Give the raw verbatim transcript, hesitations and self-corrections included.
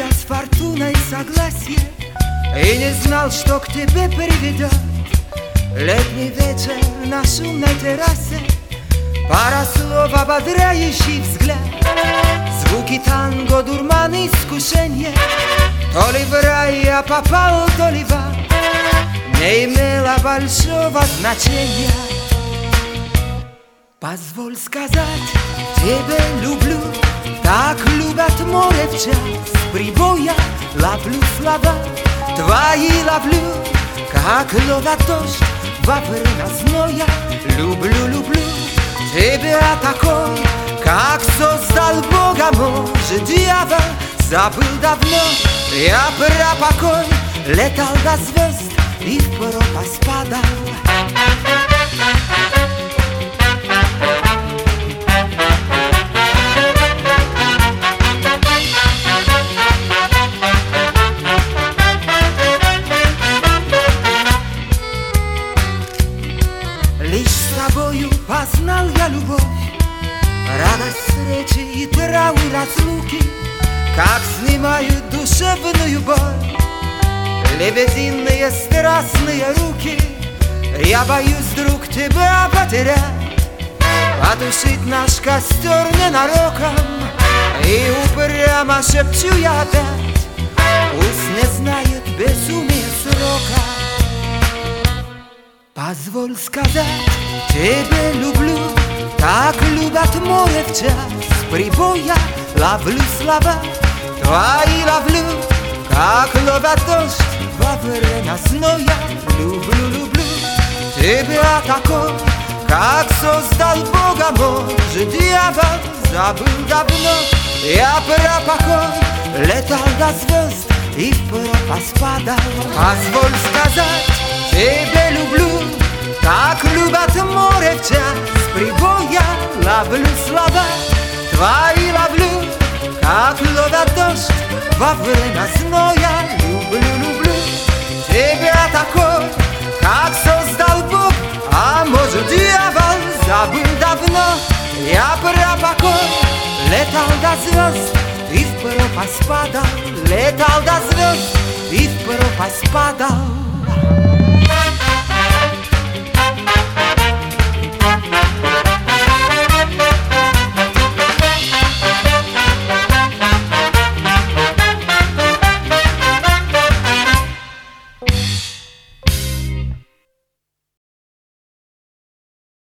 я с фортуной согласие и не знал, что к тебе приведет. Летний вечер на шумной террасе, пара слов, ободряющий взгляд, звуки танго, дурман, искушение. То ли в рай я попал, то ли в ад, не имело большого значения. Позволь сказать, тебя люблю, так любят море в час прибоя. Ловлю слова твои, ловлю, как ловят дождь во время зноя. Люблю, люблю тебя такой, как создал Бога. Может, дьявол забыл давно, я про покой. Летал до звезд и в пропасть падал. Лишь с тобою познал я любовь, радость встречи и траур разлуки, как снимают душевную боль лебединые страстные руки. Я боюсь, друг, тебя потерять, потушить наш костер ненароком, и упрямо шепчу я опять, пусть не знает безумие срока. Позволь сказать, тебя люблю, так любят море в час прибоя. Ловлю слова твои, ловлю, как ловят дождь во время зноя. Люблю, люблю тебя такой, как создал Бога. Может, дьявол забыл давно, я про покой. Летал до звезд и в пропасть падал. Позволь сказать, тебя люблю, так любят море в час прибоя. Ловлю слова твои, ловлю, как ловят дождь во время зноя. Люблю, люблю тебя такой, как создал Бог. А может, дьявол забыл давно, я про покой. Летал до звезд и в пропасть падал. Летал до звезд и в пропасть падал.